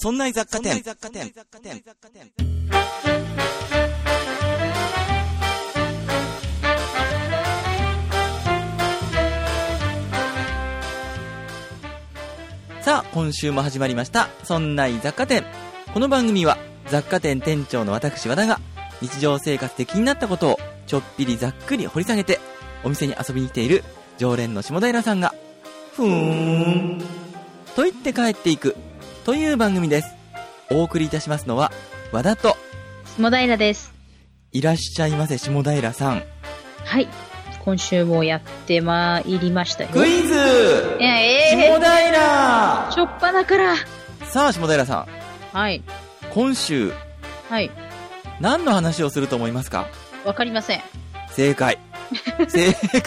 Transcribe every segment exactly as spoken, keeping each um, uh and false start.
そんな雑貨店。さあ、今週も始まりましたそんな雑貨店。この番組は雑貨店店長の私和田が日常生活で気になったことをちょっぴりざっくり掘り下げて、お店に遊びに来ている常連の下平さんがふーんと言って帰っていくという番組です。お送りいたしますのは和田と下平です。 いらっしゃいませ下平さん。 はい、今週もやってまいりましたよ。 クイズ、 いや、えー、 下平しょっぱなから。 さあ下平さん、 はい、今週はい何の話をすると思いますか？わかりません。 正解正解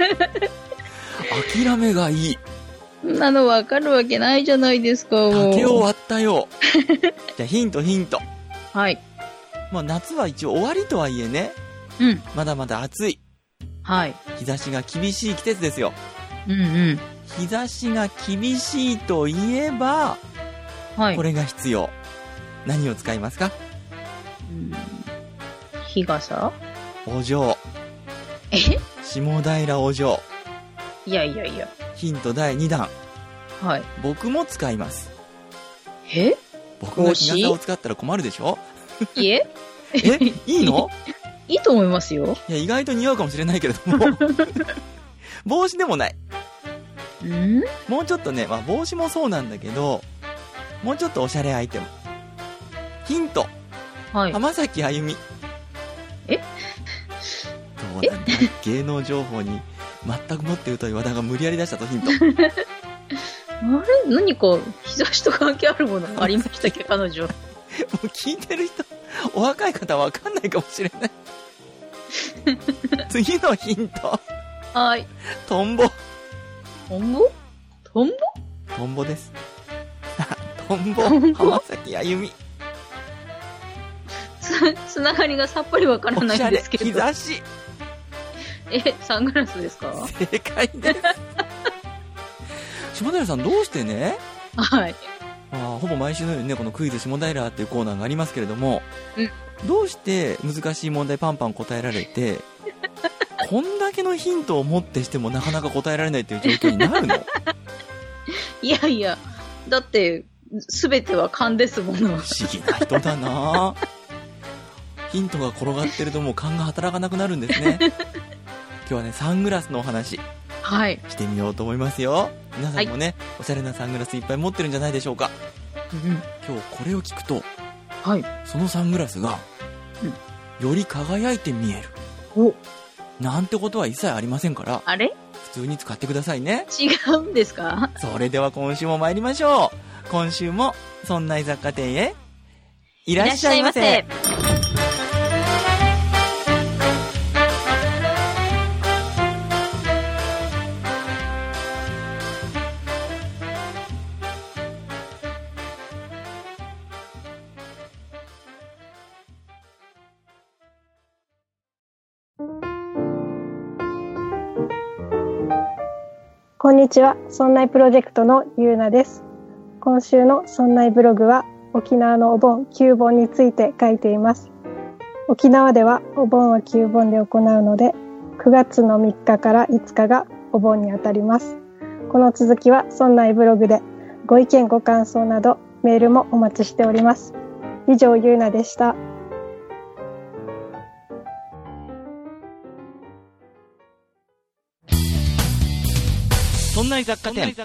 諦めがいい。 そんなのわかるわけないじゃないですか。 竹を割ったよじゃあヒントヒント。 はい。 まあ夏は一応終わりとはいえね、 うん、 まだまだ暑い。 はい。 日差しが厳しい季節ですよ。 うんうん。 日差しが厳しいといえば、はい、これが必要。何を使いますか？ うん、日傘？ お嬢。 え？ 下平お嬢。 いやいやいや。 ヒントだいにだん。 はい。 僕も使います。 え？ 僕が日傘を使ったら困るでしょ？ いえ？ え？いいの？ いいと思いますよ。 いや、意外と似合うかもしれないけれども帽子でもない。 ん？ もうちょっとね、まあ帽子もそうなんだけど、もうちょっとおしゃれアイテム。ヒント。 はい。 浜崎あゆみ。 え？ どうなんだ？芸能情報に全く持っているという和田が無理やり出したとヒント。 あれ？何か日差しと関係あるものありましたっけ彼女。もう聞いてる人、お若い方はわかんないかもしれない。次のヒント。 はい。 トンボ。 トンボ？トンボ？ トンボです。トンボ、浜崎あゆみ。 つ、つながりがさっぱりわからないんですけど。 日差し。 え、サングラスですか？ 正解です。下平さん、どうしてね、 はい。 まあ、ほぼ毎週のようにね、このクイズ下平っていうコーナーがありますけれども、 うん、 どうして難しい問題パンパン答えられて、こんだけのヒントを持ってしてもなかなか答えられないっていう状況になるの？ いやいや、だって、すべては勘ですもの。 不思議な人だなヒントが転がってるともう勘が働かなくなるんですね。今日はね、サングラスのお話、 はい、 してみようと思いますよ。皆さんもね、はい、おしゃれなサングラスいっぱい持ってるんじゃないでしょうか。 うん、 今日これを聞くと、 はい、 そのサングラスが、うん、より輝いて見える。 お、 なんてことは一切ありませんから。 あれ？ 普通に使ってくださいね。 違うんですか？ それでは今週も参りましょう。今週もそんな雑貨店へいらっしゃいませ。いらっしゃいませ。 こんにちは、そんないプロジェクトのゆうなです。今週のそんないブログは沖縄のお盆きゅうぼんについて書いています。沖縄ではお盆はきゅうぼんで行うので、くがつのみっかからいつかがお盆にあたります。この続きはそんないブログで、ご意見ご感想などメールもお待ちしております。以上、ゆうなでした。 そんな雑貨店。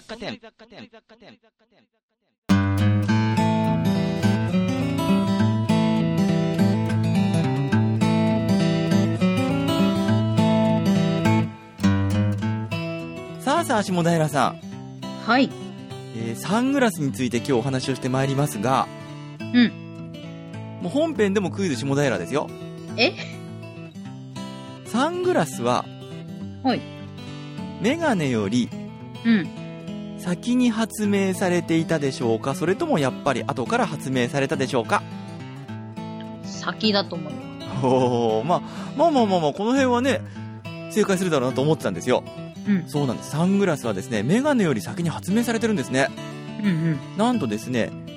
さあさあ下平さん。 はい。 えー、サングラスについて今日お話をしてまいりますが、 うん。 もう本編でもクイズ下平ですよ。 え？ サングラスは、 はい。 メガネより、 うん、 先に発明されていたでしょうか、それともやっぱり後から発明されたでしょうか？ 先だと思う。 おー、まあ、まあまあまあまあこの辺はね正解するだろうなと思ってたんですよ。 うん、 そうなんです。サングラスはですね、メガネより先に発明されてるんですね。 うんうん、 なんとですね、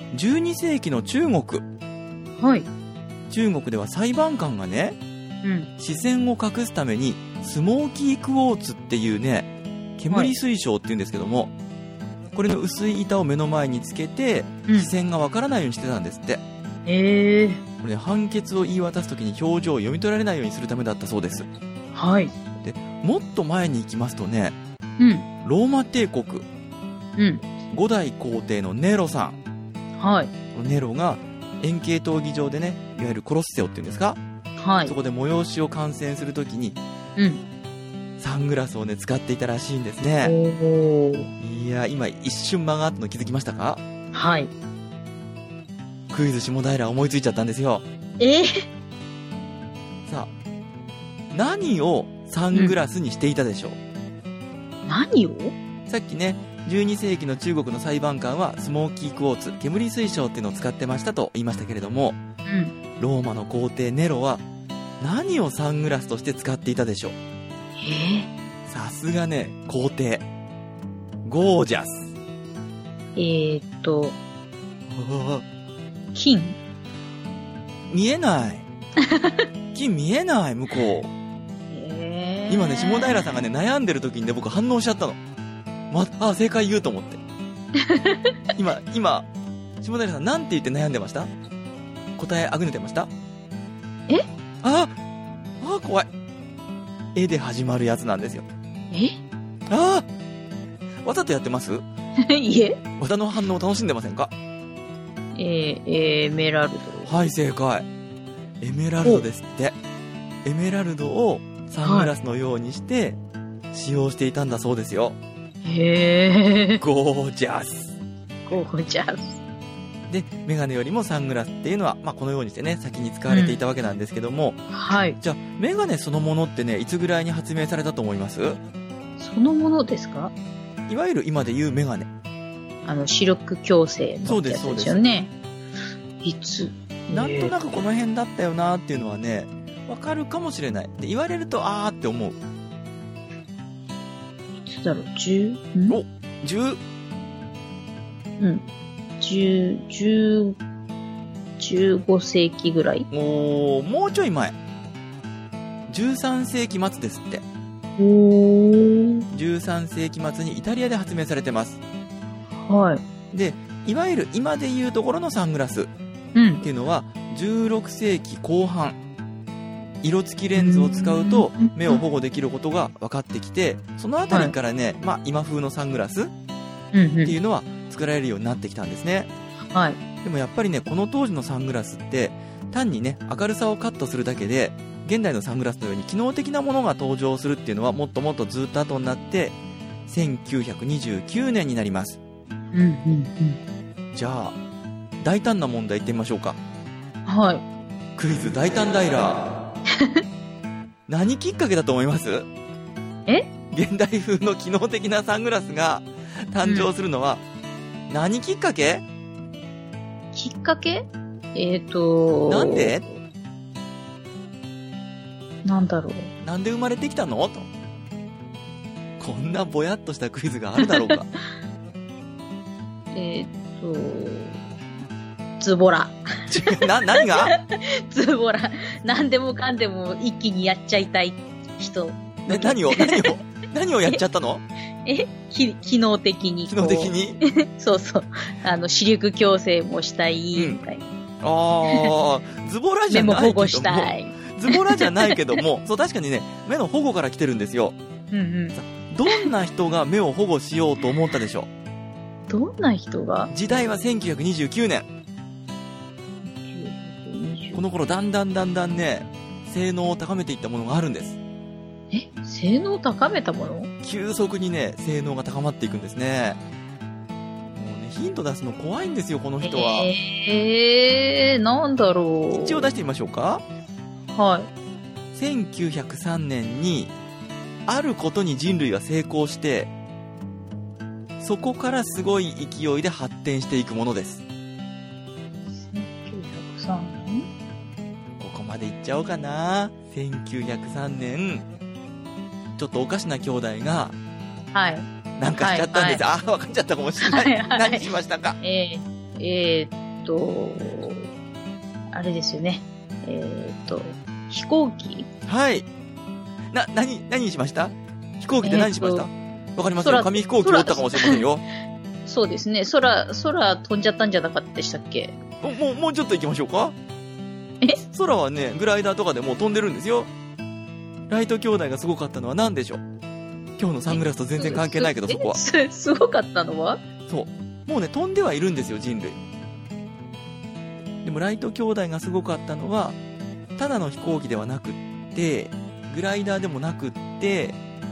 じゅうに世紀の中国。 はい。 中国では裁判官がね、 うん。 視線を隠すためにスモーキークォーツっていうね、煙水晶っていうんですけども、はい、これの薄い板を目の前につけて、うん、視線がわからないようにしてたんですって。 へえ。 これ、ね、判決を言い渡すときに表情を読み取られないようにするためだったそうです。 はい。 で、もっと前に行きますとね、 うん、 ローマ帝国、 うん、 五代皇帝のネロさん。 はい。 ネロが円形闘技場でね、いわゆるコロッセオっていうんですか、 はい。 そこで催しを観戦するときに、 うん、 サングラスをね使っていたらしいんですね。 おいや、今一瞬間があったの気づきましたか？ はい。 クイズ下平思いついちゃったんですよ。 えー、 さあ、何をサングラスにしていたでしょう？ うん、何を？ さっきね、じゅうに世紀の中国の裁判官はスモーキークォーツ、煙水晶っていうのを使ってましたと言いましたけれども、 うん、 ローマの皇帝ネロは何をサングラスとして使っていたでしょう？ えー、 さすがね、皇帝。ゴージャス。 えーっと、金？ 見えない。金見えない、向こう。 えー、 今ね、下平さんがね、悩んでる時にね、僕反応しちゃったの。ま、あ、正解言うと思って。今、今、下平さんなんて言って悩んでました？答えあぐねてました？ え？ ああ、怖い。絵で始まるやつなんですよ。 え？ ああ、わざとやってます？ いえ。 和田の反応を楽しんでませんか？ えー、エメラルド。 はい、正解。エメラルドですって。エメラルドをサングラスのようにして使用していたんだそうですよ。 へー。 ゴージャス。 ゴージャス。 で、メガネよりもサングラスっていうのは、まあ、このようにしてね、先に使われていたわけなんですけども、 うん、はい。 じゃあ、メガネそのものってね、いつぐらいに発明されたと思います？ そのものですか？ いわゆる今で言うメガネ。 あの、視力矯正のやつですよね。いつ？ なんとなくこの辺だったよなっていうのはね、わかるかもしれない。で、言われると、あーって思う。 いつだろう、じゅう？ お、じゅう？ うん。十、十、十五世紀ぐらい？ おー、もうちょい前。じゅうさん世紀末ですって。 おー。 じゅうさん世紀末にイタリアで発明されてます。 はい。 で、いわゆる今で言うところのサングラスっていうのは、じゅうろく世紀後半、色付きレンズを使うと目を保護できることが分かってきて、そのあたりからね、はい、まあ今風のサングラスっていうのは作られるようになってきたんですね。 はい。 でもやっぱりね、この当時のサングラスって単にね、明るさをカットするだけで、現代のサングラスのように機能的なものが登場するっていうのはもっともっとずっと後になってせんきゅうひゃくにじゅうきゅうねんになります。 うんうんうん。 じゃあ大胆な問題いってみましょうか。 はい。 クイズ大胆ダイラー。何きっかけだと思います？ え？ 現代風の機能的なサングラスが誕生するのは何きっかけ？ きっかけ？えーとなんで？ なんだろう。 なんで生まれてきたの？と。こんなぼやっとしたクイズがあるだろうか。 えーと、ズボラ。 な、何が？ ズボラ。何でもかんでも一気にやっちゃいたい人。 ね、何を何を何をやっちゃったの？ えき機能的に。 機能的にそうそう。あの、視力矯正もしたい、みたいな。うん、 ああ、ズボラじゃないけども。目も保護したい。 ズボラじゃないけども、そう、確かにね、目の保護から来てるんですよ。 うんうん。 どんな人が目を保護しようと思ったでしょう？ どんな人が？ 時代はせんきゅうひゃくにじゅうきゅうねん。この頃だんだんだんだんね、性能を高めていったものがあるんです。 え、性能を高めたもの？ 急速にね、性能が高まっていくんですね。もうね、ヒント出すの怖いんですよ、この人は。 えー、なんだろう。 一応出してみましょうか。 はい。 せんきゅうひゃくさんねんに、あることに人類が成功して、そこからすごい勢いで発展していくものです。 せんきゅうひゃくさんねん？ ここまでいっちゃおうかな。せんきゅうひゃくさんねん、ちょっとおかしな兄弟が、 はい。 なんかしちゃったんです。はいはい、ああ、分かっちゃったかもしれない。はいはい、何しましたか？ えー、 えーっと、あれですよね。えーっと、飛行機はい。な、何、何にしました？飛行機って何しました？わ、 えー、 かりますよ。紙飛行機折ったかもしれませんよ。 そうですね。空、空飛んじゃったんじゃなかったでしたっけ？ もう、もうちょっと行きましょうか。 え？ 空はね、グライダーとかでもう飛んでるんですよ。ライト兄弟がすごかったのは何でしょう？今日のサングラスと全然関係ないけど、そこは。 す、すごかったのは？ そう。もうね、飛んではいるんですよ、人類。でもライト兄弟がすごかったのは、ただの飛行機ではなくって、グライダーでもなくって、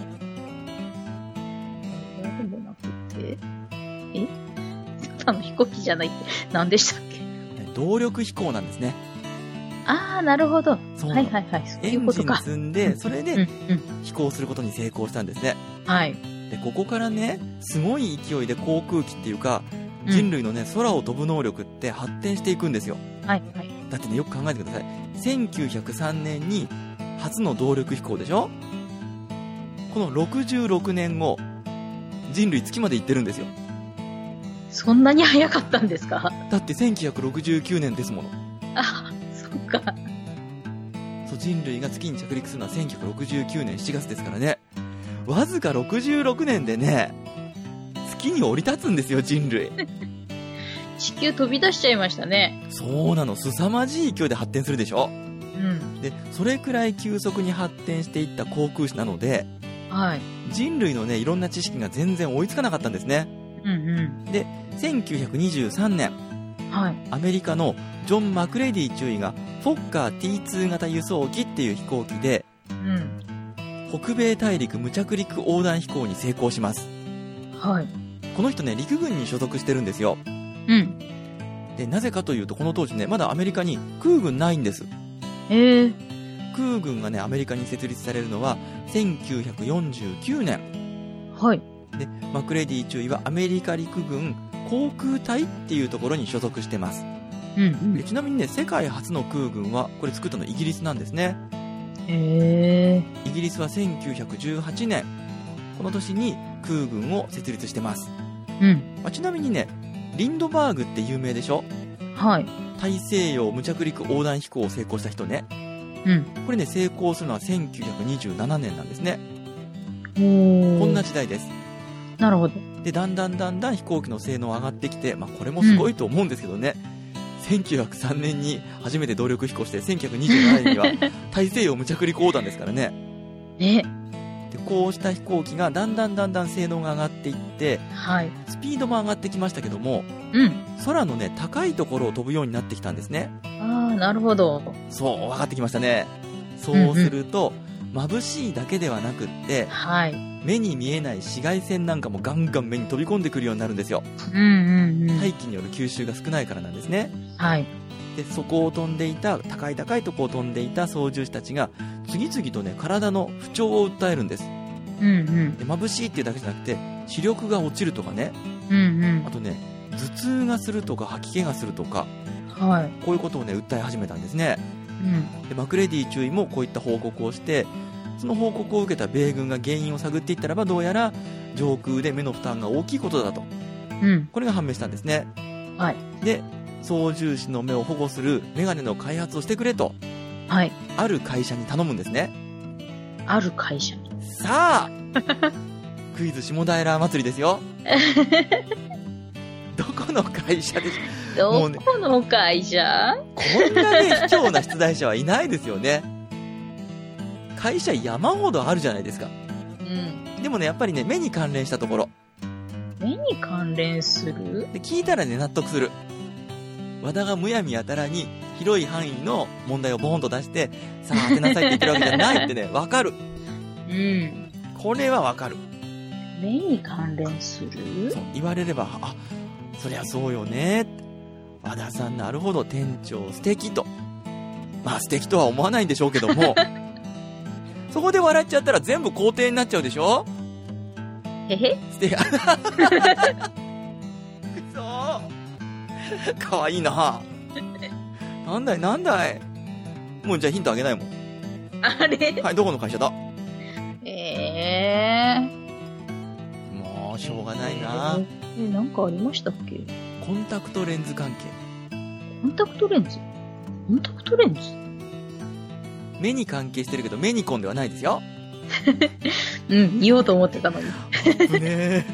グライダーでもなくって、え？ただの飛行機じゃないって何でしたっけ？ 動力飛行なんですね。 あー、なるほど。 そう。 はいはいはい。そういうことか。 エンジン積んで、それでうんうん、 飛行することに成功したんですね。 はい。 で、ここからね、すごい勢いで航空機っていうか、 うん人類のね、空を飛ぶ能力って発展していくんですよ。 はいはい。 だってね、よく考えてください。せんきゅうひゃくさんねんに初の動力飛行でしょ？このろくじゅうろくねんご、人類月まで行ってるんですよ。 そんなに早かったんですか？ だってせんきゅうひゃくろくじゅうきゅうねんですもの。 あ、そっか。 そう、人類が月に着陸するのはせんきゅうひゃくろくじゅうきゅうねんしちがつですからね。わずかろくじゅうろくねんでね、月に降り立つんですよ、人類。 地球飛び出しちゃいましたね。 そうなの、凄まじい勢いで発展するでしょ。 うん。 で、それくらい急速に発展していった航空士なので、 はい。 人類のね、いろんな知識が全然追いつかなかったんですね。 うんうん。 で、せんきゅうひゃくにじゅうさんねん、 はい。 アメリカのジョン・マクレディ中尉がフォッカー ティーツー 型輸送機っていう飛行機で、 うん。 北米大陸無着陸横断飛行に成功します。 はい。 この人ね、陸軍に所属してるんですよ。 うん。 で、なぜかというと、この当時ね、まだアメリカに空軍ないんです。 ええ。 空軍がね、アメリカに設立されるのはせんきゅうひゃくよんじゅうきゅうねん。 はい。 で、マクレディ中尉はアメリカ陸軍航空隊っていうところに所属してます。 うんうん。 でちなみにね、世界初の空軍は、これ作ったのイギリスなんですね。 へえ。 イギリスはせんきゅうひゃくじゅうはちねん、この年に空軍を設立してます。 うん。 まあ、ちなみにね、リンドバーグって有名でしょ？ はい。 大西洋無着陸横断飛行を成功した人ね。 うん。 これね、成功するのはせんきゅうひゃくにじゅうななねんなんですね。 おー。 こんな時代です。 なるほど。 で、だんだんだんだん飛行機の性能上がってきて、まあ、これもすごいと思うんですけどね、うん、せんきゅうひゃくさんねんに初めて動力飛行して、せんきゅうひゃくにじゅうななねんには大西洋無着陸横断ですからね。 ね。 で、こうした飛行機がだんだんだんだん性能が上がっていって、 はい。 スピードも上がってきましたけども、 うん。 空のね、高いところを飛ぶようになってきたんですね。 ああ、なるほど。 そう、分かってきましたね。そうすると、うんうん、眩しいだけではなくって、 はい。 目に見えない紫外線なんかもガンガン目に飛び込んでくるようになるんですよ。 うんうんうん。 大気による吸収が少ないからなんですね。 はい。 で、そこを飛んでいた、高い高いとこを飛んでいた操縦士たちが、次々とね、体の不調を訴えるんです。 うんうん。 で、眩しいっていうだけじゃなくて、視力が落ちるとかね。 うんうん。 あとね、頭痛がするとか吐き気がするとか、 はい。 こういうことをね、訴え始めたんですね。 うん。 で、マクレディ中尉もこういった報告をして、その報告を受けた米軍が原因を探っていったらば、どうやら上空で目の負担が大きいことだと。 うん。 これが判明したんですね。 はい。 で、操縦士の目を保護するメガネの開発をしてくれと。 はい。 ある会社に頼むんですね。 ある会社に。 さあクイズ下平祭りですよ。どこの会社でしょう。 どこの会社？ こんなね、卑怯な出題者はいないですよね。会社山ほどあるじゃないですか。 うん。 でもね、やっぱりね、目に関連したところ。 目に関連する？ で、聞いたらね、納得する。和田がむやみやたらに広い範囲の問題をボーンと出して、さあ当てなさいって言ってるわけじゃないってね、わかる。 うん。 これはわかる。 目に関連する？ そう、言われれば、あ、そりゃそうよね。和田さんなるほど、店長素敵と。まあ素敵とは思わないんでしょうけども、そこで笑っちゃったら全部肯定になっちゃうでしょ。 へへ。 素敵。そうかわいいな。なんだいなんだい。もうじゃあヒントあげないもん。 あれ？ はい、どこの会社だ？ ええー。 もうしょうがないな。 えー、なんかありましたっけ？ コンタクトレンズ関係。 コンタクトレンズコンタクトレンズ目に関係してるけど、目にコンではないですよ。 うん、言おうと思ってたのに。 危ね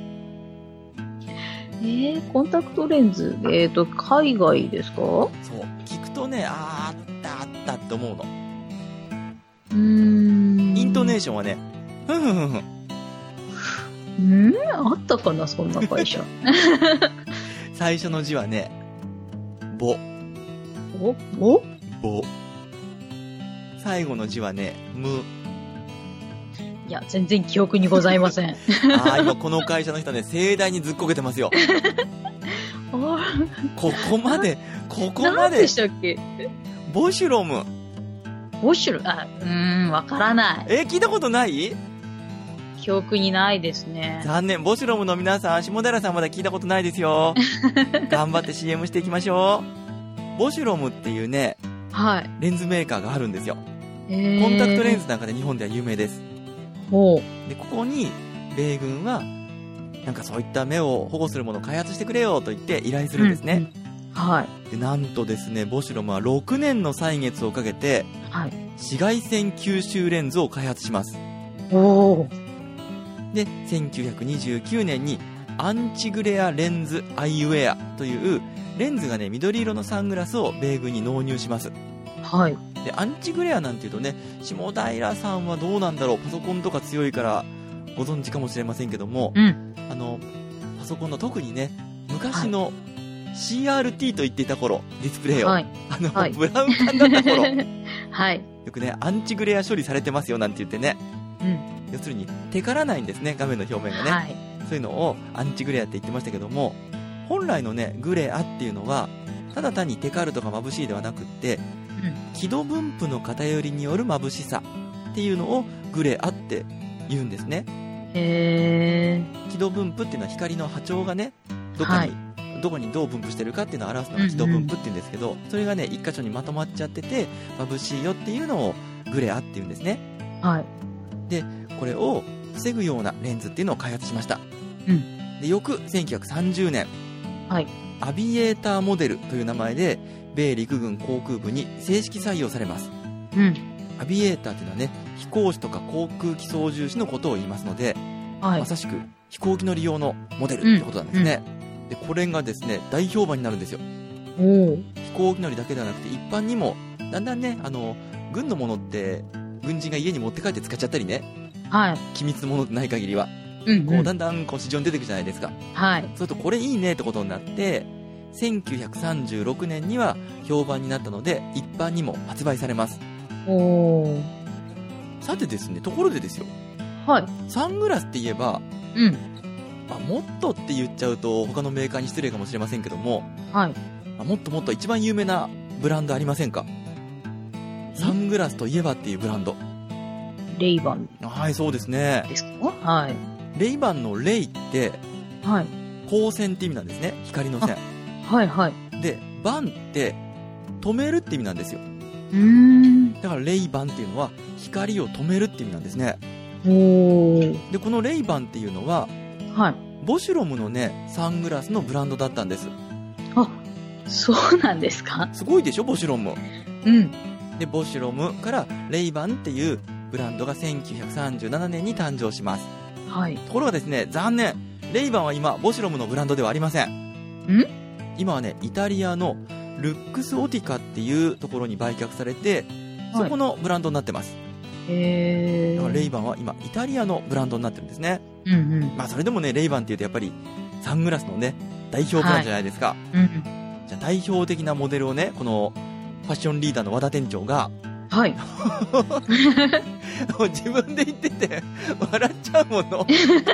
えー、コンタクトレンズ、えっと、海外ですか？ そう。聞くとね、あー、あったあったって思うの。 うーん。 イントネーションはね、ふんふんふんふん。 うんあったかな、そんな会社。 最初の字はね、ぼ。 おおぼ。最後の字はね、む。 いや、全然記憶にございません。 あー、今この会社の人ね、盛大にずっこけてますよ。 あここまで、ここま何でで。したっけ？ ボシュロム。 ウォシュル、あ、うーん、わからない。 え、聞いたことない？ 記憶にないですね。 残念。ボシュロムの皆さん、下寺さんまだ聞いたことないですよ。頑張って シーエム していきましょう。ボシュロムっていうね、 はい。 レンズメーカーがあるんですよ。 えー、 コンタクトレンズなんかで日本では有名です。 ほで、ここに、米軍は、なんかそういった目を保護するものを開発してくれよと言って依頼するんですね。 うんうん、はい。 で、なんとですね、ボシュロムはろくねんの歳月をかけて、 はい。 紫外線吸収レンズを開発します。 おー。 で、せんきゅうひゃくにじゅうきゅうねんにアンチグレアレンズアイウェアというレンズがね、緑色のサングラスを米軍に納入します。 はい。 で、アンチグレアなんていうとね、下平さんはどうなんだろう、パソコンとか強いからご存知かもしれませんけども、 うん。 あの、パソコンの特にね、昔の シーアールティー と言っていた頃、ディスプレイを、 はい。 あの、 はいブラウン管だった頃、 はい。 よくね、アンチグレア処理されてますよなんて言ってね、 うん。 要するに、テカらないんですね、画面の表面がね。 はい。 そういうのをアンチグレアって言ってましたけども、本来のね、グレアっていうのは、ただ単にテカるとか眩しいではなくって、輝度分布の偏りによる眩しさっていうのをグレアって言うんですね。 へー。 輝度分布っていうのは光の波長がね、どこに、はい、どこにどう分布してるかっていうのを表すのが輝度分布っていうんですけど、うんうん、それがね、一箇所にまとまっちゃってて、眩しいよっていうのをグレアって言うんですね。 はい。 で、これを防ぐようなレンズっていうのを開発しました。 うん。 で、翌せんきゅうひゃくさんじゅうねん、 はい。 アビエーターモデルという名前で、米陸軍航空部に正式採用されます。 うん。 アビエーターっていうのはね、飛行士とか航空機操縦士のことを言いますので、 はい、 まさしく飛行機乗り用のモデルってことなんですね。うんうん、で、これがですね、大評判になるんですよ。 お飛行機乗りだけではなくて、一般にも、だんだんね、あの、軍のものって、軍人が家に持って帰って使っちゃったりね。 はい。 機密のものでない限りは。 うんうん、 こう、だんだんこう市場に出てくるじゃないですか。 はい。 そうすると、これいいねってことになって、せんきゅうひゃくさんじゅうろくねんには評判になったので、一般にも発売されます。 おー。 さてですね、ところでですよ。 はい。 サングラスって言えば、 うん。 まあ、もっとって言っちゃうと他のメーカーに失礼かもしれませんけども、 はい。 まあ、もっともっと一番有名なブランドありませんか？サングラスといえばっていうブランド。 レイバン。 はい、そうですね。 ですか？はい。 レイバンのレイって、 はい。 光線って意味なんですね。光の線。 はいはい。 で、バンって止めるって意味なんですよ。 うーん。 だからレイバンっていうのは光を止めるって意味なんですね。 おー。 で、このレイバンっていうのは、 はい。 ボシュロムのね、サングラスのブランドだったんです。 あ、そうなんですか？ すごいでしょ、ボシュロム。 うん。 で、ボシュロムからレイバンっていうブランドがせんきゅうひゃくさんじゅうななねんに誕生します。 はい。 ところがですね、残念。レイバンは今、ボシュロムのブランドではありません。 ん？ 今はね、イタリアのルックスオティカっていうところに売却されて、そこのブランドになってます。 へー。 だからレイバンは今、イタリアのブランドになってるんですね。 うんうん。 まあ、それでもね、レイバンっていうとやっぱり、サングラスのね、代表ブランドじゃないですか。 はい、うん。 じゃあ代表的なモデルをね、この、ファッションリーダーの和田店長が、 はい。 もう自分で言ってて、笑っちゃうもの。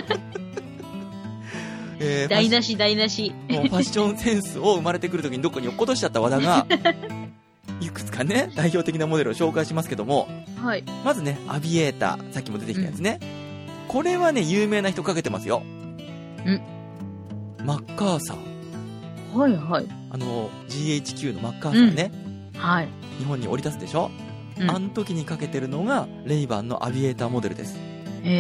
えー、 台無し台無し。 もうファッションセンスを生まれてくるときにどっかに落っことしちゃった和田が、いくつかね、代表的なモデルを紹介しますけども、 はい。 まずね、アビエーター、さっきも出てきたやつね。うん、これはね、有名な人かけてますよ。 んマッカーサー。 はいはい。 あの、ジーエイチキュー のマッカーサーね。 うん、はい。 日本に降り立つでしょ、うん、あの時にかけてるのが、レイバンのアビエーターモデルです。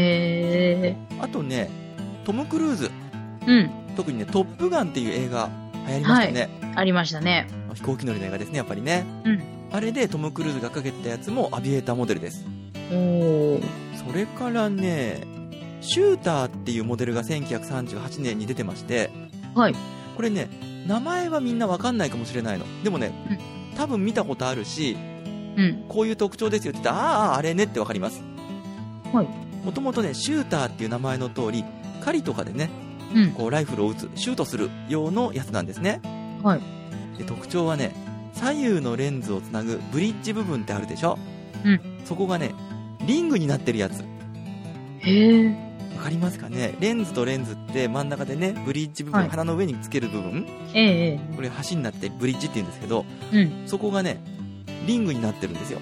へー。 あとね、トム・クルーズ。 うん。 特にね、トップガンっていう映画流行りましたね。 はい、ありましたね。 飛行機乗りの映画ですね、やっぱりね。 うん。 あれでトム・クルーズがかけてたやつもアビエーターモデルです。 おー。 それからね、シューターっていうモデルがせんきゅうひゃくさんじゅうはちねんに出てまして、 はい。 これね、名前はみんなわかんないかもしれないの。でもね、 うん、 多分見たことあるし、 うん、 こういう特徴ですよって言ったら、ああ、あれねってわかります。 はい。 もともとね、シューターっていう名前の通り、狩りとかでね、 うん、 こうライフルを撃つ、シュートする用のやつなんですね。 はい。で、 特徴はね、左右のレンズをつなぐブリッジ部分ってあるでしょ。 うん。 そこがね、リングになってるやつ。 へえ。 わかりますかね。レンズとレンズって真ん中でね、ブリッジ部分、 はい、 鼻の上につける部分、 ええ、 これ橋になってブリッジって言うんですけど、 うん、 そこがね、リングになってるんですよ。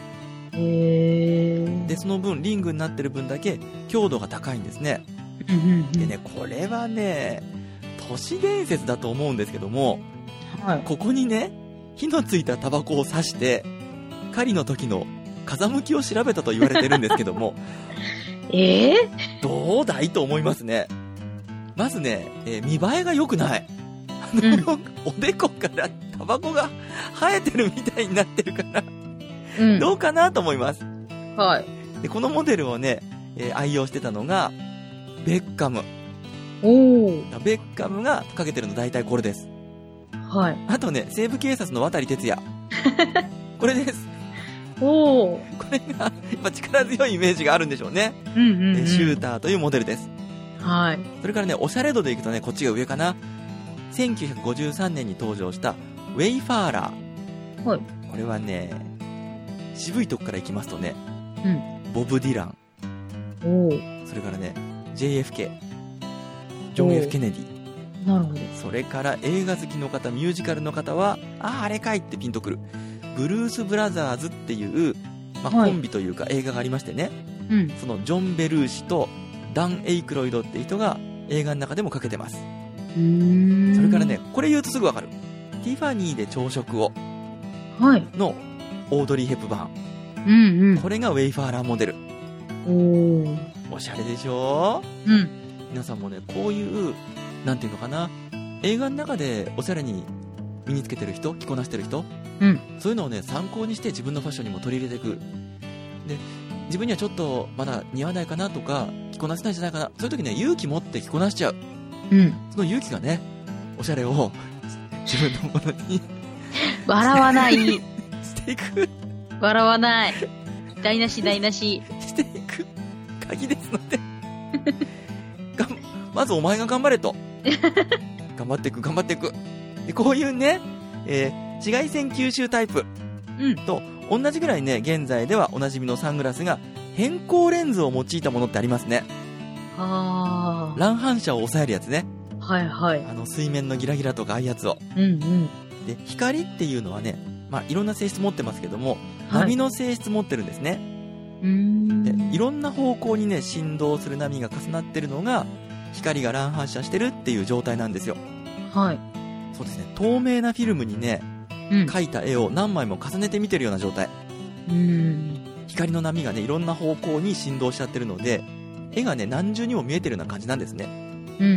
へえ。 で、その分リングになってる分だけ強度が高いんですね。 うんうんうん、 でね、これはね、都市伝説だと思うんですけども、 はい、 ここにね、火のついたタバコを刺して狩りの時の風向きを調べたと言われてるんですけどもえー、 どうだいと思いますね。まずね、えー、見栄えが良くない。あの、うん、おでこからタバコが生えてるみたいになってるから、うん、どうかなと思います。 はい。 で、このモデルをね、えー、愛用してたのがベッカム。 おー。 ベッカムがかけてるの大体これです。 はい。 あとね、西部警察の渡哲也。これです。 おー。 これが、やっぱ力強いイメージがあるんでしょうね。 うんうん、うん。 シューターというモデルです。 はい。 それからね、おしゃれ度でいくとね、こっちが上かな。せんきゅうひゃくごじゅうさんねんに登場したウェイファーラー。 はい。 これはね、渋いとこからいきますとね、 うん。 ボブ・ディラン。 おー。 それからね、ジェイエフケー。ジョン・ F ・ケネディ。 なるほど。 それから映画好きの方、ミュージカルの方は、ああ、あれかいってピンとくる。ブルース・ブラザーズっていう、まあ、コンビというか映画がありましてね、 うん、 そのジョン・ベルーシとダン・エイクロイドっていう人が映画の中でもかけてます。 うーん。 それからね、これ言うとすぐわかる。ティファニーで朝食をのオードリー・ヘプバーン、 うんうん、 これがウェイファーラーモデル。 おー、 おしゃれでしょ。 うん。 皆さんもね、こういうなんていうのかな、映画の中でおしゃれに身につけてる人、着こなしてる人、 うん、 そういうのをね、参考にして自分のファッションにも取り入れていく。で、自分にはちょっとまだ似合わないかなとか、着こなせないんじゃないかな、そういう時ね、勇気持って着こなしちゃう。 うん。 その勇気がね、おしゃれを自分のものに笑わないしていく。 笑わない。台無し台無し。 していく鍵ですのでがん、まずお前が頑張れと。頑張っていく、頑張っていく。で、こういうね、えー、紫外線吸収タイプと同じぐらいね、現在ではおなじみのサングラスが偏光レンズを用いたものってありますね。 あー。 乱反射を抑えるやつね。 はいはい。 あの水面のギラギラとかああいうやつを。 うんうん。 で、光っていうのはね、まあいろんな性質持ってますけども、 はい、 波の性質持ってるんですね。 うーん。 で、いろんな方向にね、振動する波が重なってるのが、光が乱反射してるっていう状態なんですよ。 はい。 そうですね、透明なフィルムにね、うん、描いた絵を何枚も重ねて見てるような状態。 うーん。 光の波がね、いろんな方向に振動しちゃってるので、絵がね、何重にも見えてるような感じなんですね。 うんうんうん。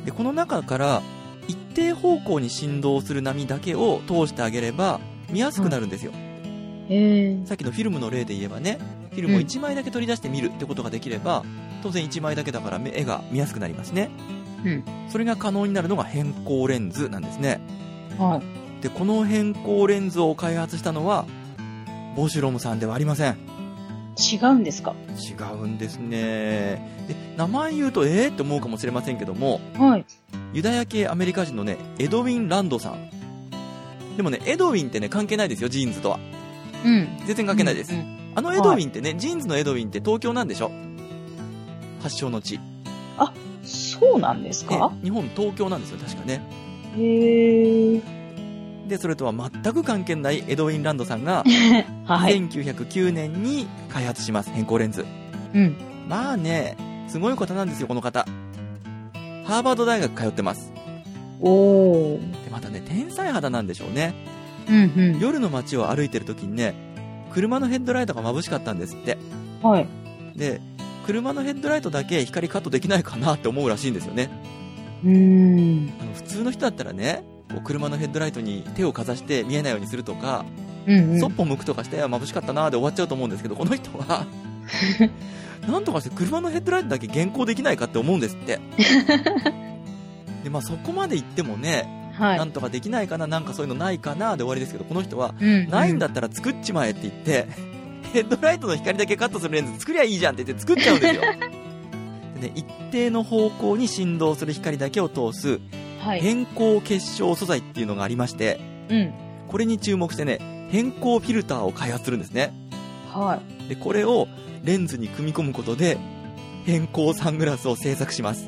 で、この中から一定方向に振動する波だけを通してあげれば見やすくなるんですよ。 へー。 さっきのフィルムの例で言えばね、フィルムをいちまいだけ取り出して見るってことができれば、うん、当然いちまいだけだから絵が見やすくなりますね。 うん。 それが可能になるのが偏光レンズなんですね。 はい。 で、この偏光レンズを開発したのはボシュロムさんではありません。 違うんですか？ 違うんですね。で、名前言うとえーって思うかもしれませんけども、 はい。 ユダヤ系アメリカ人のね、エドウィン・ランドさん。でもね、エドウィンってね、関係ないですよ、ジーンズとは。 うん。 全然関係ないです。うんうん、あのエドウィンってね、はい、ジーンズのエドウィンって東京なんでしょ？発祥の地。 あ、そうなんですか？ 日本、東京なんですよ、確かね。 へー。 で、それとは全く関係ないエドウィン・ランドさんが、はい、せんきゅうひゃくきゅうねんに開発します、偏光レンズ。 うん。 まあね、すごい方なんですよ、この方。ハーバード大学通ってます。 おー。 で、またね、天才肌なんでしょうね。 うんうん。 夜の街を歩いてる時にね、車のヘッドライトが眩しかったんですって。 はい。 で、車のヘッドライトだけ光カットできないかなって思うらしいんですよね。 うーん。 あの普通の人だったらね、 こう車のヘッドライトに手をかざして見えないようにするとか、 うんうん、 そっぽ向くとかして眩しかったなーで終わっちゃうと思うんですけど、この人はなんとかして車のヘッドライトだけ現行できないかって思うんですってで、まあ、そこまで言ってもね、はい、なんとかできないかな、なんかそういうのないかなで終わりですけど、この人は、うんうん、ないんだったら作っちまえって言ってヘッドライトの光だけカットするレンズ作りゃいいじゃんって言って作っちゃうんですよで、ね、一定の方向に振動する光だけを通す偏光結晶素材っていうのがありまして、うん、これに注目してね、偏光フィルターを開発するんですね。はい。で、これをレンズに組み込むことで偏光サングラスを製作します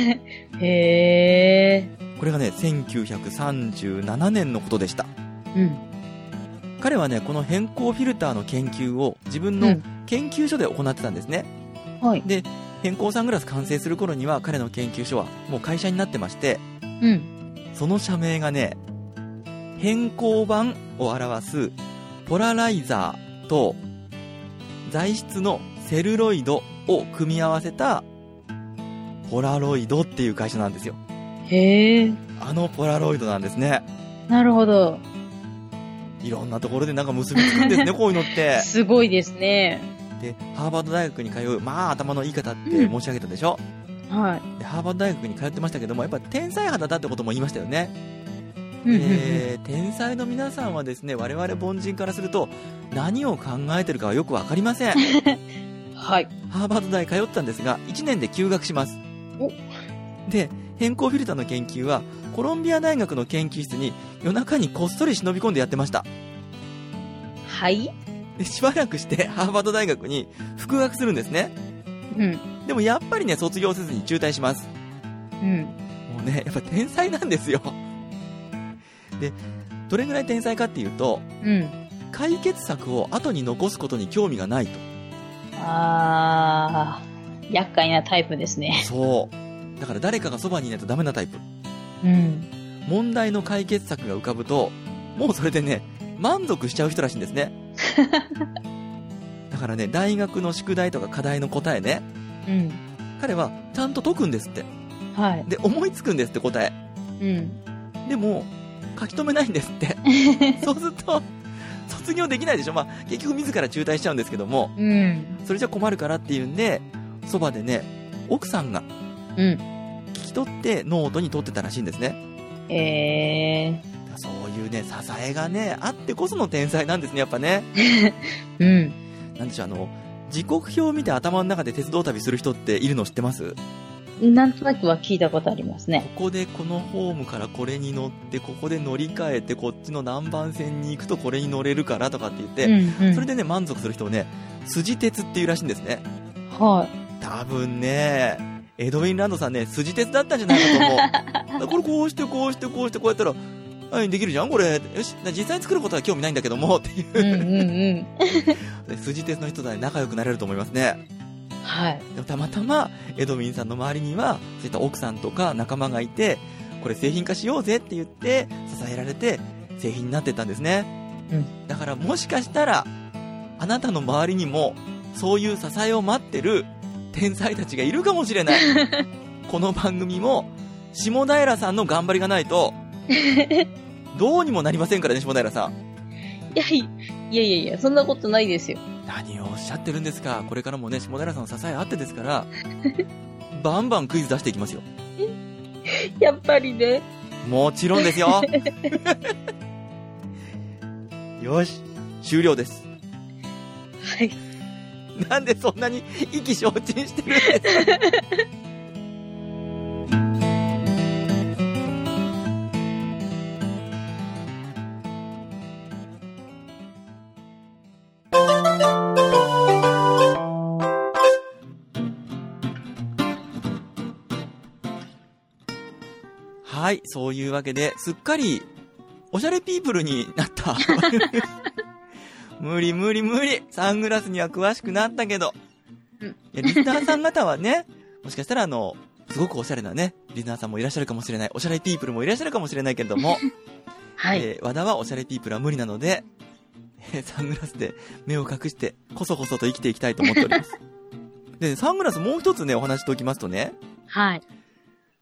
へー。これがね、せんきゅうひゃくさんじゅうななねんのことでした。うん。彼はね、この偏光フィルターの研究を自分の研究所で行ってたんですね。うん、はい。で、偏光サングラス完成する頃には彼の研究所はもう会社になってまして、うん。その社名がね、偏光板を表すポラライザーと材質のセルロイドを組み合わせたポラロイドっていう会社なんですよ。へー。あのポラロイドなんですね。なるほど。いろんなところでなんか結びつくんですねこういうのってすごいですね。で、ハーバード大学に通う、まあ頭のいい方って申し上げたでしょ、うん、はい。で、ハーバード大学に通ってましたけども、やっぱ天才肌だってことも言いましたよね。えー、天才の皆さんはですね、我々凡人からすると何を考えてるかはよくわかりませんはい。ハーバード大通ったんですがいちねんで休学します。おで、偏光フィルターの研究はコロンビア大学の研究室に夜中にこっそり忍び込んでやってました。はい。で、しばらくしてハーバード大学に復学するんですね。うん。でもやっぱりね、卒業せずに中退します。うん。もうね、やっぱ天才なんですよ。で、どれぐらい天才かっていうと、うん、解決策を後に残すことに興味がないと。あー、厄介なタイプですね。そう。だから誰かがそばにいないとダメなタイプ。うん。問題の解決策が浮かぶと、もうそれでね、満足しちゃう人らしいんですね。だからね、大学の宿題とか課題の答えね、うん、彼はちゃんと解くんですって。はい。で、思いつくんですって答え。うん。でも、書き留めないんですってそうすると卒業できないでしょ。まあ結局自ら中退しちゃうんですけども、うん、それじゃ困るからっていうんで、そばでね、奥さんが聞き取ってノートに取ってたらしいんですね。えー、そういうね、支えがねあってこその天才なんですね、やっぱねうん。なんでしょう、あの時刻表を見て頭の中で鉄道旅する人っているの知ってます？なんとなくは聞いたことありますね。ここでこのホームからこれに乗って、ここで乗り換えてこっちの何番線に行くとこれに乗れるからとかって言って、うんうん、それでね満足する人をね、筋鉄っていうらしいんですね。はい。多分ね、エドウィン・ランドさんね、筋鉄だったんじゃないかと思うこれこうしてこうしてこうしてこうやったら、はい、できるじゃんこれ、よし、実際作ることは興味ないんだけどもっていううんうん、うん、筋鉄の人とは仲良くなれると思いますね。はい、でもたまたまエドウィンさんの周りにはそういった奥さんとか仲間がいて、これ製品化しようぜって言って支えられて製品になってったんですね、うん、だからもしかしたらあなたの周りにもそういう支えを待ってる天才たちがいるかもしれないこの番組も下平さんの頑張りがないとどうにもなりませんからね、下平さん。いやいやいやいや、そんなことないですよ。何をおっしゃってるんですか。これからもね、下平さんの支えあってですからバンバンクイズ出していきますよ。やっぱりね。もちろんですよよし、終了です。はい。なんでそんなに意気消沈してるんですかはい、そういうわけですっかりおしゃれピープルになった無理無理無理、サングラスには詳しくなったけど、いや、リスナーさん方はね、もしかしたらあのすごくおしゃれなねリスナーさんもいらっしゃるかもしれない、おしゃれピープルもいらっしゃるかもしれないけれどもはい、えー、和田はおしゃれピープルは無理なので、えー、サングラスで目を隠してこそこそと生きていきたいと思っておりますで、サングラスもう一つねお話しておきますとね、はい、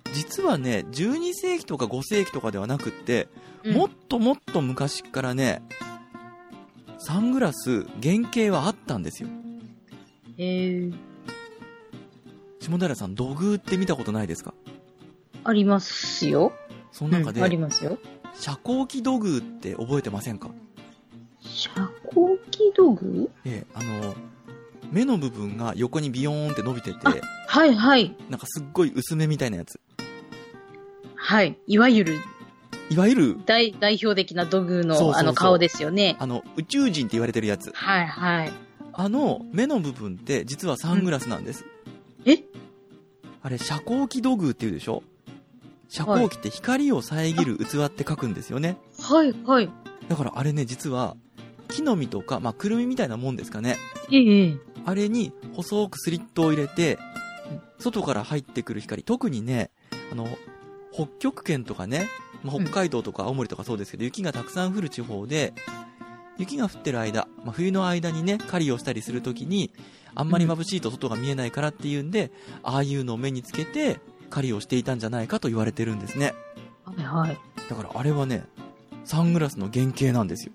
実はね、じゅうにせいきとかごせいきとかではなくって、 うん、 もっともっと昔からね、サングラス原型はあったんですよ。 へー。 下平さん、土偶って見たことないですか？ ありますよ。 その中で、 うん、ありますよ。 遮光器土偶って覚えてませんか？ 遮光器土偶？ ええ、あの、目の部分が横にビヨーンって伸びてて、 はいはい。 なんかすっごい薄めみたいなやつ。 はい。いわゆる、 いわゆる、 代、代表的な土偶の、 そうそうそう、 あの顔ですよね。 あの、宇宙人って言われてるやつ。 はいはい。 あの、目の部分って実はサングラスなんです。 うん、えあれ、遮光器土偶って言うでしょ？遮光器って光を遮る器って書くんですよね。 はいはい。 だからあれね、実は、木の実とか、まあ、くるみみたいなもんですかね。 ええ。 あれに細くスリットを入れて、外から入ってくる光、特にね、あの、北極圏とかね、まあ、北海道とか青森とかそうですけど、うん、雪がたくさん降る地方で、雪が降ってる間、まあ、冬の間にね、狩りをしたりするときに、あんまり眩しいと外が見えないからっていうんで、うん、ああいうのを目につけて、狩りをしていたんじゃないかと言われてるんですね。 はいはい。 だからあれはね、サングラスの原型なんですよ。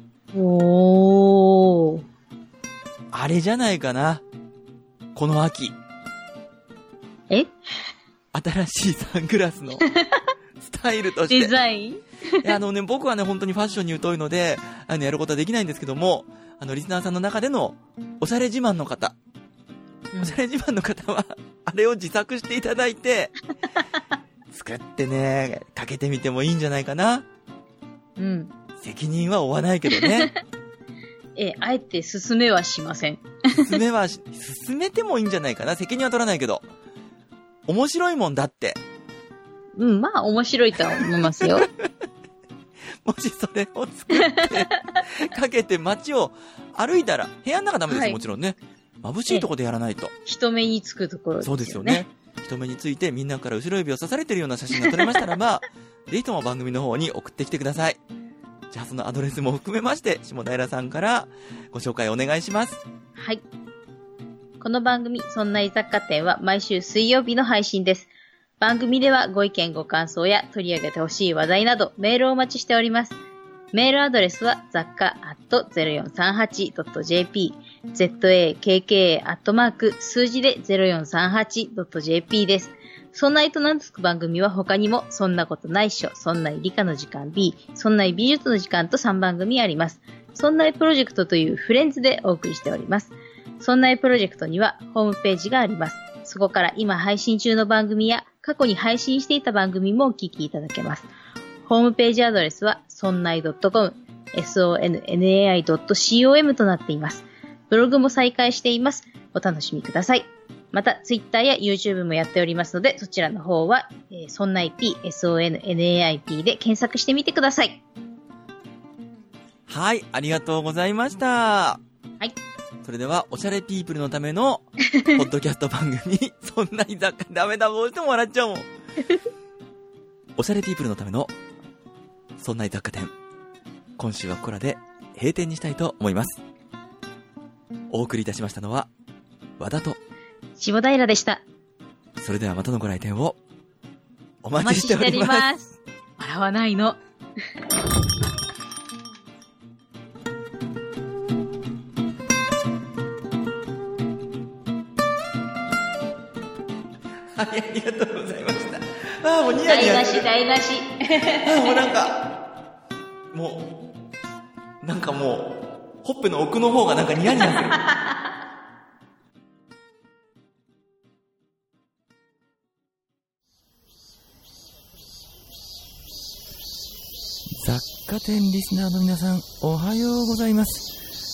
おー。 あれじゃないかな。この秋。 え？ 新しいサングラスのスタイルとして。 デザイン？ いや、あのね、僕はね、本当にファッションに疎いので、あの、やることはできないんですけども、あの、リスナーさんの中での、おしゃれ自慢の方、うん、おしゃれ自慢の方は、あれを自作していただいて、作ってね、かけてみてもいいんじゃないかな。 うん。 責任は負わないけどね。 え、あえて進めはしません。 進めは、進めてもいいんじゃないかな。責任は取らないけど。面白いもんだって。 うん、まあ面白いとは思いますよ。 もしそれを作って、かけて街を歩いたら、部屋の中ダメです、はい、もちろんね。眩しいとこでやらないと。 人目につくところですよね。そうですよね。 人目についてみんなから後ろ指を刺されてるような写真が撮れましたらば、ぜひとも番組の方に送ってきてください。じゃあそのアドレスも含めまして、下平さんからご紹介お願いします。 はい。この番組、そんな雑貨店は毎週水曜日の配信です。番組ではご意見ご感想や取り上げてほしい話題などメールをお待ちしております。メールアドレスは雑貨 アットゼロよんさんはちドットジェーピー、ザッカ アットマーク数字で ゼロよんさんはちドットジェーピー です。そんないと名付く番組は他にも、そんなことないっしょ、そんない理科の時間 B、そんない美術の時間とさんばん組あります。そんないプロジェクトというフレンズでお送りしております。そんないプロジェクトにはホームページがあります。そこから今配信中の番組や過去に配信していた番組もお聞きいただけます。ホームページアドレスは ソンナイドットコム、ソンナイドットコム となっています。ブログも再開しています。お楽しみください。また、ツイッターや YouTube もやっておりますので、そちらの方は、えー、ソンナイピー、ソンナイピー で検索してみてください。 はい、ありがとうございました。はい。 それでは、おしゃれピープルのための、ポッドキャスト番組、そんなに雑貨、ダメだ、どうしても笑っちゃうもん。おしゃれピープルのための、そんな雑貨店。今週はここらで閉店にしたいと思います。お送りいたしましたのは、和田と、 下平でした。 それではまたのご来店を、お待ちしております。お待ちしております。 笑わないの。 はい、ありがとうございました。ああ、もうニヤニヤ。 台無し、台無し。 ああ、もうなんか、もう、なんかもう、ほっぺの奥の方がなんかニヤニヤする。雑貨店リスナーの皆さん、おはようございます。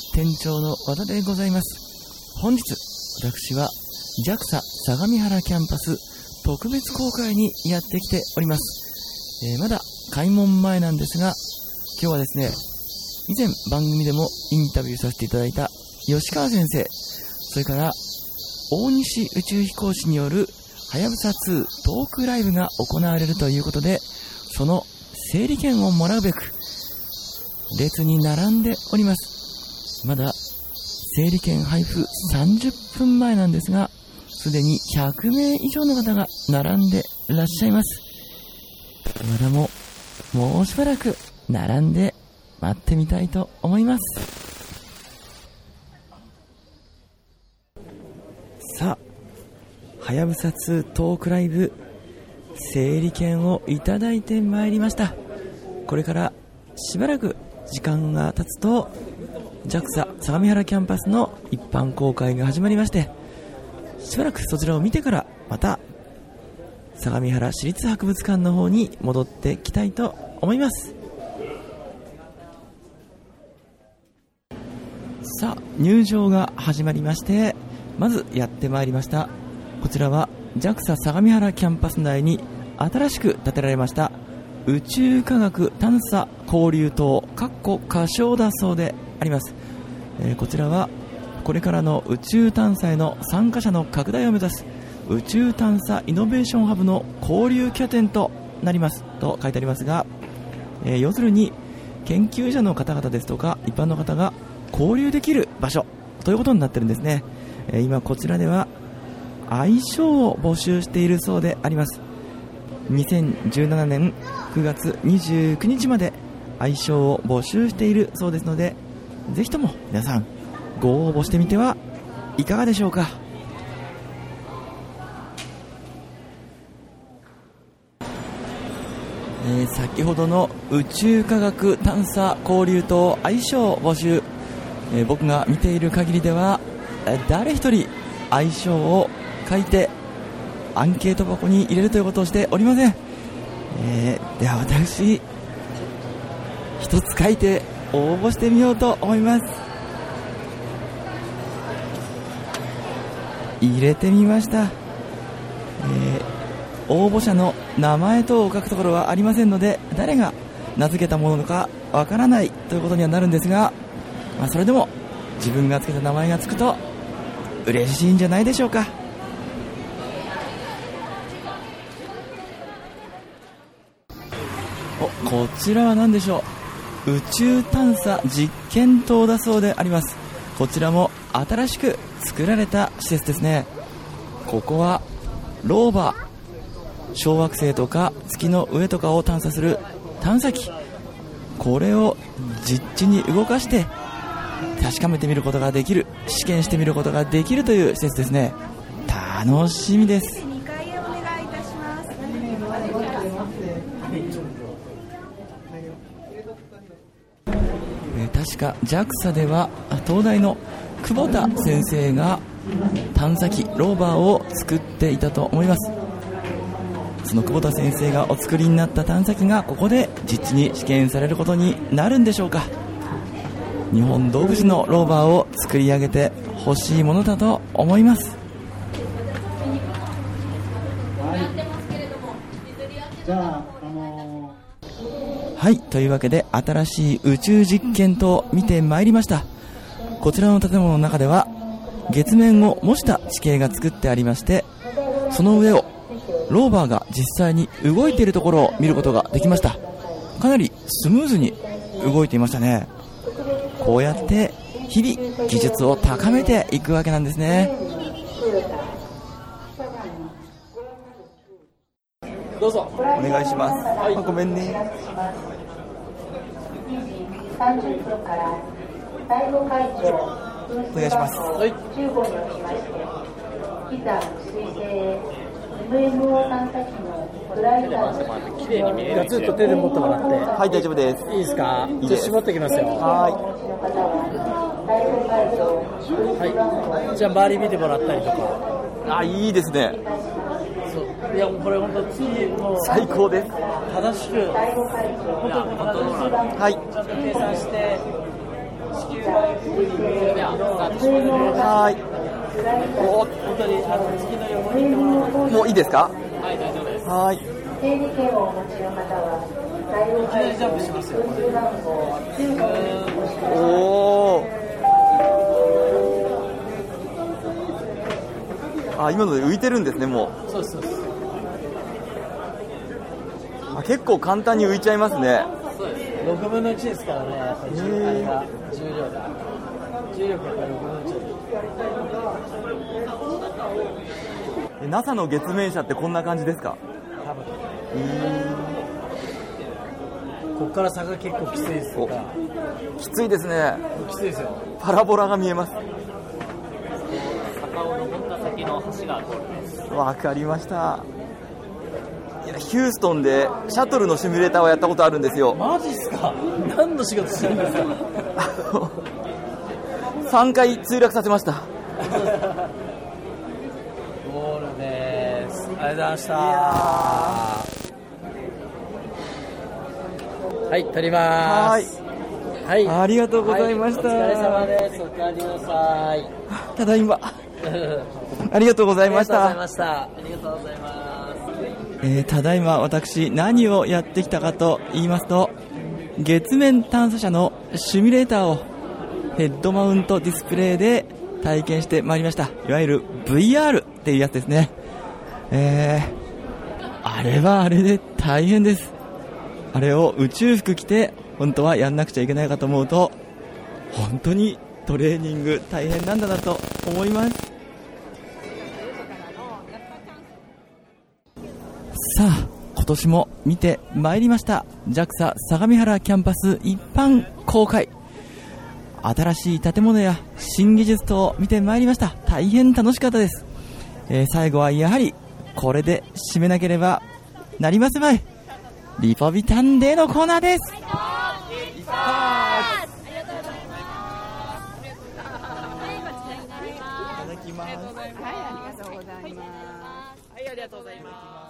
店長の和田でございます。本日、私は、ジャクサ 相模原キャンパス特別公開にやってきております。えー、まだ開門前なんですが、今日はですね、以前番組でもインタビューさせていただいた吉川先生、それから大西宇宙飛行士によるはやぶさツートークライブが行われるということで、その整理券をもらうべく列に並んでおります。まだ整理券配布さんじゅっぷんまえなんですが、 すでにひゃくめい以上の方が並んでいらっしゃいます。まだももうしばらく並んで待ってみたいと思います。さあ、はやぶさツートークライブ整理券をいただいてまいりました。これからしばらく時間が経つと ジャクサ 相模原キャンパスの一般公開が始まりまして、しばらくそちらを見てからまた相模原市立博物館の方に戻ってきたいと思います。さあ、入場が始まりまして、まずやってまいりました。こちらは ジャクサ 相模原キャンパス内に新しく建てられました宇宙科学探査交流棟かっこ仮称だそうであります。えー、こちらはこれからの宇宙探査への参加者の拡大を目指す宇宙探査イノベーションハブの交流拠点となりますと書いてありますが、えー、要するに研究者の方々ですとか一般の方が交流できる場所ということになっているんですね。えー、今こちらでは愛称を募集しているそうであります。にせんじゅうななねんくがつにじゅうくにちまで愛称を募集しているそうですので、ぜひとも皆さんご応募してみてはいかがでしょうか。えー、先ほどの宇宙科学探査交流棟愛称募集、えー、僕が見ている限りでは誰一人愛称を書いてアンケート箱に入れるということをしておりません。えー、では私一つ書いて応募してみようと思います。入れてみました。えー、応募者の名前等を書くところはありませんので、誰が名付けたものかわからないということにはなるんですが、まあ、それでも自分が付けた名前がつくと嬉しいんじゃないでしょうか。お、こちらは何でしょう。宇宙探査実験棟だそうであります。こちらも新しく作られた施設ですね。ここはローバー、小惑星とか月の上とかを探査する探査機、これを実地に動かして確かめてみることができる、試験してみることができるという施設ですね。楽しみです。 にかいへお願いいたします。 えー、確か ジャクサ では東大の久保田先生が探査機ローバーを作っていたと思います。その久保田先生がお作りになった探査機がここで実地に試験されることになるんでしょうか。日本独自のローバーを作り上げてほしいものだと思います。はい、というわけで新しい宇宙実験と見てまいりました。こちらの建物の中では月面を模した地形が作ってありまして、その上をローバーが実際に動いているところを見ることができました。かなりスムーズに動いていましたね。こうやって日々技術を高めていくわけなんですね。どうぞお願いします。はい、ごめんね。さんじゅっぷんから第ご会場お願いします。はい。じゅうごにおきまして、いざ水星へ エムエムオー 探査機のフライターきれいに見える。ずっと手で持ってもらって。 はい、大丈夫です。 いいですか？いいです。ちょっと絞っていきますよ。 はい。 はい。じゃあ周り見てもらったりとか。 あ、いいですね。 そう。いやもうこれ本当次もう最高です。 正しく本当に正しくはい。 ちゃんと計算して地球がはい。 お本当にあの月の横に行ってもらう。 もういいですか？ はい、大丈夫です。 はい。 整理券をお持ちの方は第ご会場ジャンプしますよ。 分番号じゅうごにお越しください。 おー。あ、今ので浮いてるんですね、もう。 そうですそうです。 あ、結構簡単に浮いちゃいますね。 そうです。ろくぶんのいちですからね、やっぱり重量が重量が重力がろくぶんのいちです。 NASA の月面車ってこんな感じですか？ 多分ここから坂結構きついですか？ きついですね。 きついですよ。 パラボラが見えます。 坂を登った先の橋が通ります。 わかりました。いや、ヒューストンでシャトルのシミュレーターをやったことあるんですよ。 マジっすか？何の仕事してるんですか？ さんかい墜落させました。 ゴールです。ありがとうございました。はい、撮りまはいーす。はい、 ありがとうございました。 はい、お疲れ様です。お帰りなさい。 ただいま。ありがとうございました。 ありがとうございました。ありがとうございます。 えー、ただいま私何をやってきたかと言いますと、月面探査車のシミュレーターをヘッドマウントディスプレイで体験してまいりました。いわゆる ブイアール っていうやつですね。えー、あれはあれで大変です。あれを宇宙服着て本当はやんなくちゃいけないかと思うと、本当にトレーニング大変なんだなと思います。さあ、今年も見てまいりました ジャクサ 相模原キャンパス一般公開。新しい建物や新技術と見てまいりました。大変楽しかったです。えー、最後はやはりこれで締めなければなりますまい。リポビタンデーのコーナーです。 ありがとうございます。いただきます。はい、ありがとうございます。はい、ありがとうございます。